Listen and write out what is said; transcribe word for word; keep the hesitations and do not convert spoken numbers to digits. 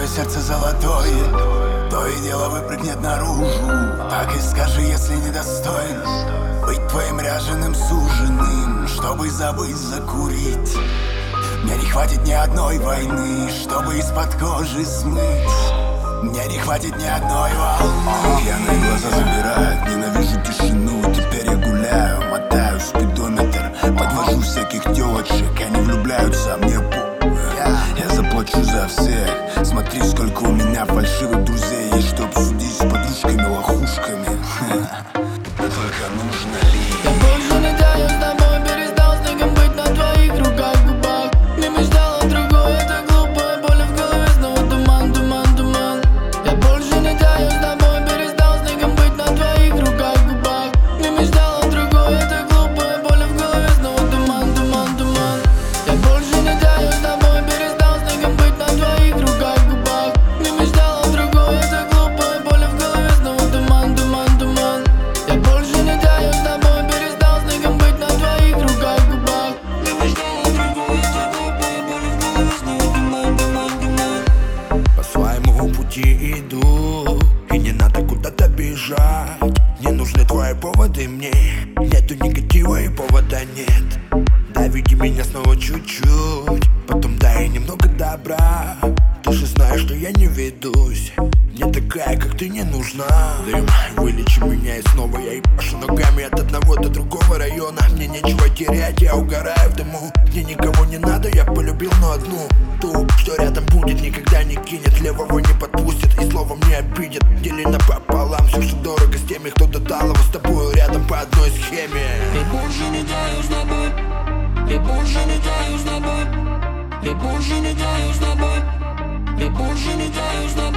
твое сердце золотое, то и дело выпрыгнет наружу. Так и скажи, если недостоин быть твоим ряженым суженым, чтобы забыть закурить. Мне не хватит ни одной войны, чтобы из-под кожи смыть. Мне не хватит ни одной волны. Пьяные глаза забирают, ненавижу тишину. Теперь я гуляю, мотаю спидометр, подвожу всяких телочек, они влюбляются, а мне по. Я заплачу за всех. Смотри, сколько у меня фальшивых друзей есть, чтоб судить с подружками-лохушками. Только нужно ли? Я больше не таю с тобой, перестал снегом быть на твоих руках, губах. Не мечтал о другой, это глупая боль в голове, снова туман, туман, туман. Я больше не таю с тобой, перестал снегом быть на твоих руках, губах. Не мечтал о другой, это глупая боль в голове, снова туман, туман, туман. Я больше не таю с тобой, перестал снегом быть на твоих руках, губах. Не мечтал о другой, это глупая боль в голове, снова туман, туман, туман. Я больше не таю с тобой, перестал снегом быть на твоих руках, губах. Не мечтал о другой, это глупая боль в голове, снова туман, туман, туман. По своему пути иду, и не надо куда-то бежать. Не нужны твои поводы мне, нету негатива и повода нет. Доведи меня снова чуть-чуть, потом дай немного добра. Ты же знаешь, что я не ведусь, мне такая, как ты, не нужна. Дым, вылечи меня и снова я ебашу ногами от одного до другого района. Мне нечего терять, я угораю в дыму. Мне никого не надо, я полюбил, но одну, ту, что рядом будет, никогда не кинет, левого не подпустит и словом не обидит. Дели напополам все, что дорого, с теми, кто до талого с тобой рядом по одной схеме. Я больше не таю с тобой, я больше не таю с тобой, я больше не таю с тобой, я больше не таю с тобой.